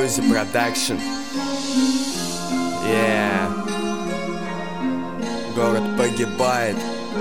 Узи Продакшн. Город погибает.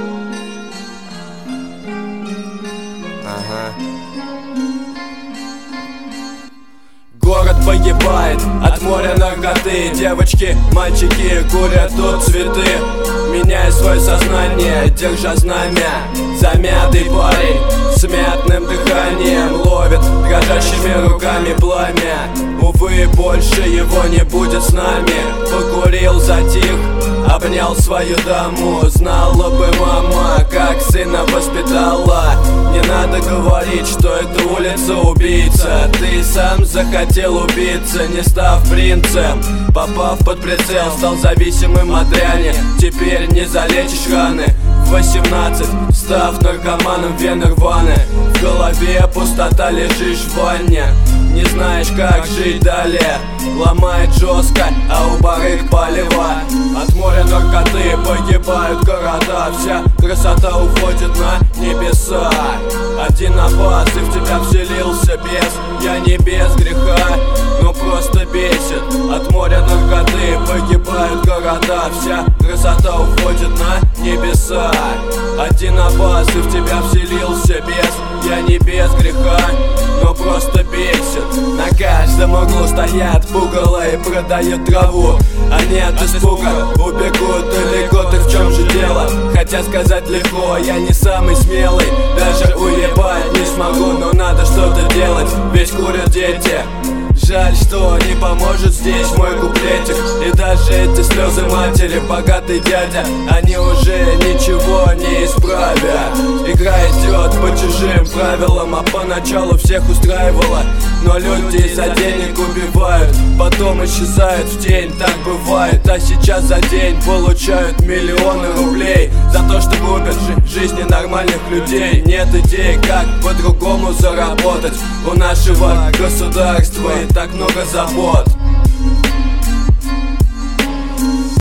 Город погибает от моря наркоты. Девочки, мальчики курят тут цветы. Меняя свое сознание, держа знамя. Замятый парень с мятным дыханием ловит дрожащими руками пламя. Увы, больше его не будет с нами. Покурил, затих, обнял свою даму. Знала бы мама, как сына воспитала. Не надо говорить, что это улица убийца. Ты сам захотел убиться, не став принцем. Попав под прицел, стал зависимым от дряни. Теперь не залечишь раны. В 18, став наркоманом, вены рваны. В голове пустота, лежишь в ванне. Не знаешь, как жить далее. Ломает жестко, а у барыг полева. От моря наркоты погибают города. Вся красота уходит на небеса. Один опас, и в тебя вселился бес. Я не без греха, но просто бесит. От моря наркоты погибают города. Вся красота уходит на небеса. Один опас, и в тебя вселился бес. Я не без греха, но просто бесит. На каждом углу стоят пугало и продают траву. Они от испуга убегут далеко. Так в чем же дело? Хотя сказать легко, я не самый смелый. Даже уебать не смогу, но надо что-то делать. Ведь курят дети. Жаль, что не поможет здесь мой куплетик. И даже эти слезы матери, богатый дядя, они уже ничего не исправят. Игра идет по чужим правилам, а поначалу всех устраивала. Но люди за денег убивают, потом исчезают в тень, так бывает. А сейчас за день получают миллионы рублей за то, что губят жизни нормальных людей. Нет идей, как по-другому заработать. У нашего государства и так много забот.